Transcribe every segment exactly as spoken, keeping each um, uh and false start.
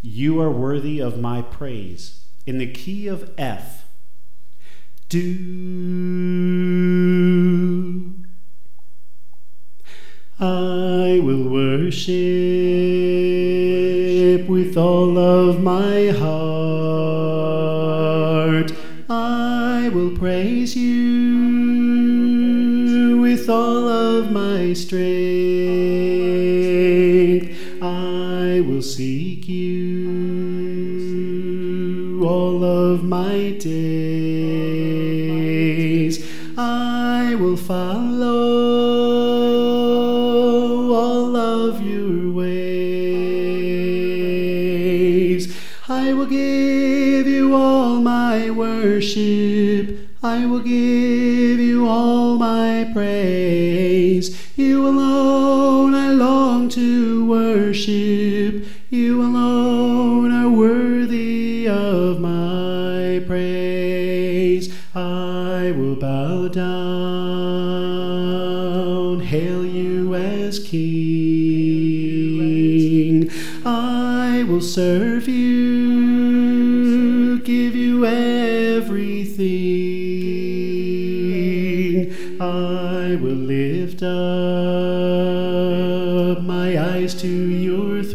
You are worthy of my praise. In the key of F. Do. I will worship with all of my heart. I will praise you with all of my strength. I will seek you all of my days. I will follow all of your ways. I will give you all my worship. I will give you all my praise. You alone I long to worship. You alone are worthy of my praise. I will bow down, hail you as King. I will serve you, give you everything. I will lift up my eyes to your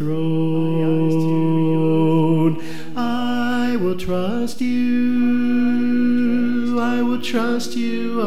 throne. I will trust you, I will trust you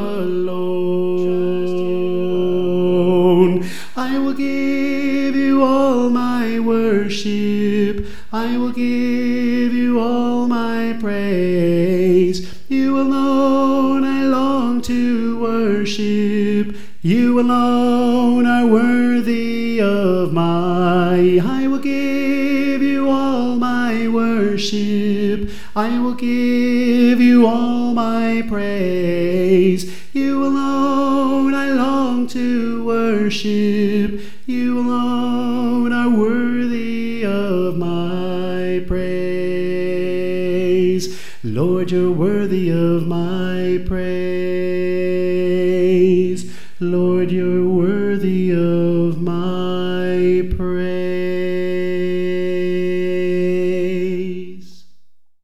alone. I will give you all my worship. I will give you all my praise. You alone I long to worship. You alone are worthy of my. I will give you all my worship. I will give you all my praise. You alone I long to worship. You alone are worthy of my praise. Lord, you're worthy of my praise. Lord, you're worthy of